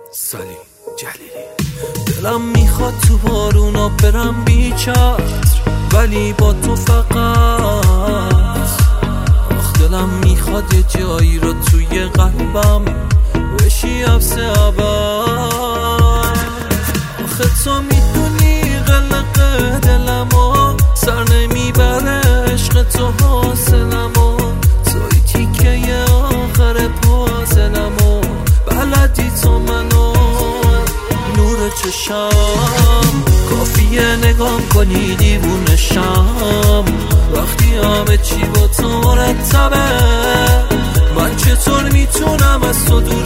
سالی جلیلی. دلم میخواد تو بارونا برم بی چتر، ولی با تو فقط. آخ دلم میخواد یه جایی رو توی قلبم بشی حبس ابد. آخه تو میدونی قلق دلمو سر نمیبره عشق تو حاصلمو. توی تیکه آخر پازلمو بلدی تو منو. نور چشم کافیه نگام کنی دیوونشم. وقتی همه چی با تو مرتبه، من چطور میتونم از تو دور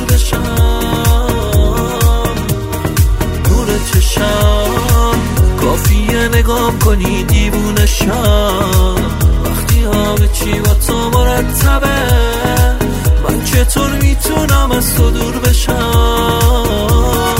بشم. نور چشم کافیه نگام کنی دیوونشم. وقتی همه چی با تو مرتبه، من چطور میتونم از تو دور بشم.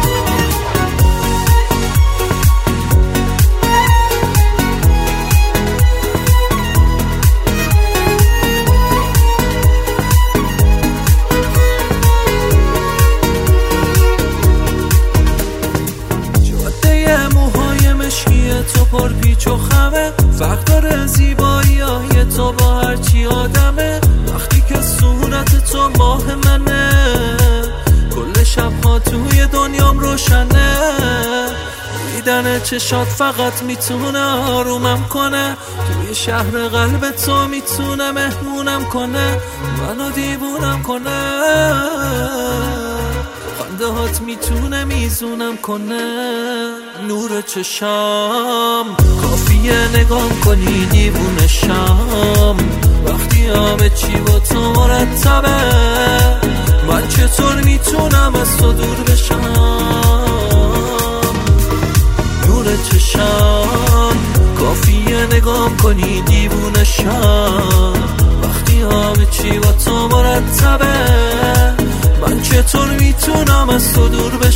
تو پر پیچ و خمه، فرق داره زیبایی های تو با هرچی آدمه. وقتی که صورت تو ماه منه، کل شبها توی دنیام روشنه. دیدن چشات فقط میتونه آرومم کنه. توی شهر قلب تو میتونه مهمونم کنه، منو دیوونم کنه. خنده هات میتونه میزونم کنه. نور چشم کافیه نگام کنی دیوونشم. وقتی همه چی با تو مرتبه، من چطور میتونم از تو دور بشم. نور چشم کافیه نگام کنی دیوونشم. وقتی همه چی با تو مرتبه، من چطور میتونم از تو دور بشم.